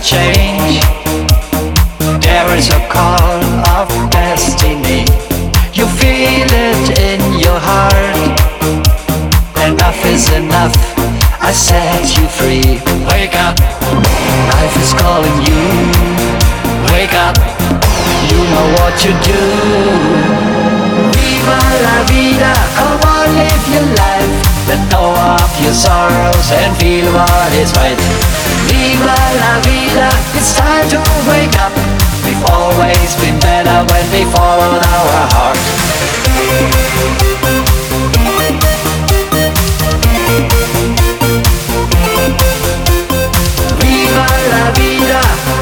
change. There is a call of destiny. You feel it in your heart. Enough is enough, I set you free. Wake up, life is calling you. Wake up, you know what to do. Viva la vida, come on, live your life. Let go of your sorrows and feel what is right. Viva la vida, it's time to wake up. We've always been better when we followed our heart. Viva la vida.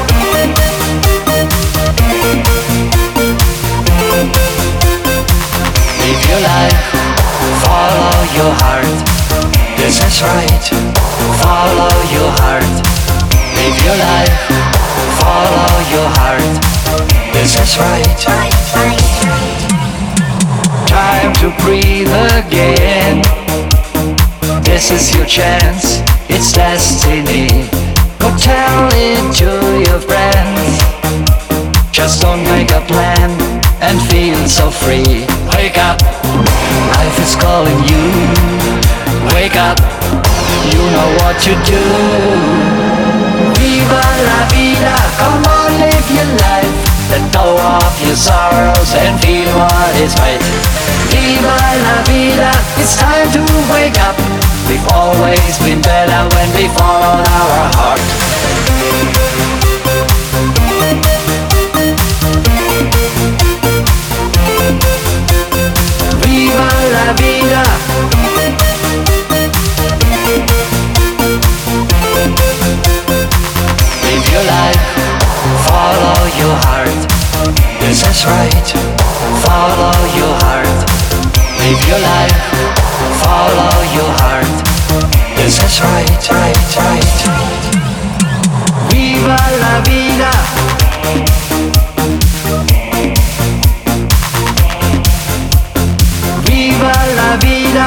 Live your life, follow your heart. This is right, follow your heart. Live your life, follow your heart. This is right. Time to breathe again. This is your chance, it's destiny. Go tell it to your friends. Just don't make a plan and feel so free. Wake up, life is calling you. Wake up, you know what to do. Viva la vida, come on, live your life. Let go of your sorrows and feel what is right. Viva la vida, it's time to wake up. We've always been better when we followed our heart. Viva la vida. Live your life, follow your heart. This is right, follow your heart. Live your life, follow your heart. This is right, right. Viva la vida. Viva la vida.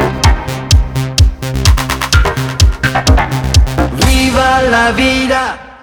Viva la vida.